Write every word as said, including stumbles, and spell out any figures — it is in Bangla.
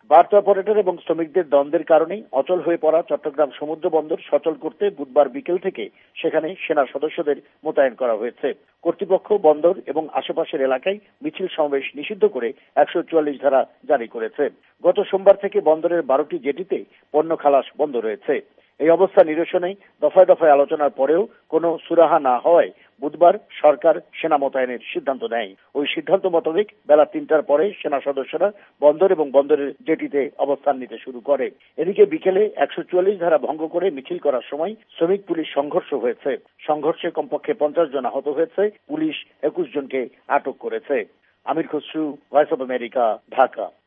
বার্থ অপারেটর এবং শ্রমিকদের দ্বন্দ্বের কারণেই অচল হয়ে পড়া চট্টগ্রাম সমুদ্র বন্দর সচল করতে বুধবার বিকেল থেকে সেখানে সেনা সদস্যদের মোতায়েন করা হয়েছে। কর্তৃপক্ষ বন্দর এবং আশেপাশের এলাকায় মিছিল সমাবেশ নিষিদ্ধ করে একশো চুয়াল্লিশ ধারা জারি করেছে। গত সোমবার থেকে বন্দরের বারোটি জেটিতে পণ্য খালাস বন্ধ রয়েছে। এই অবস্থা নিরসনে দফায় দফায় আলোচনার পরেও কোনো সুরাহা না হওয়ায় বুধবার সরকার সেনা মোতায়েনের সিদ্ধান্ত নেয়। ওই সিদ্ধান্ত মোতাবেক বেলা তিনটার পরে সেনা সদস্যরা বন্দর এবং বন্দরের জেটিতে অবস্থান নিতে শুরু করে। এদিকে বিকেলে একশো চুয়াল্লিশ ধারা ভঙ্গ করে মিছিল করার সময় শ্রমিক পুলিশ সংঘর্ষ হয়েছে। সংঘর্ষে কমপক্ষে পঞ্চাশ জন আহত হয়েছে। পুলিশ একুশ জনকে আটক করেছে। Amir Khasru, voice of America, Dhaka.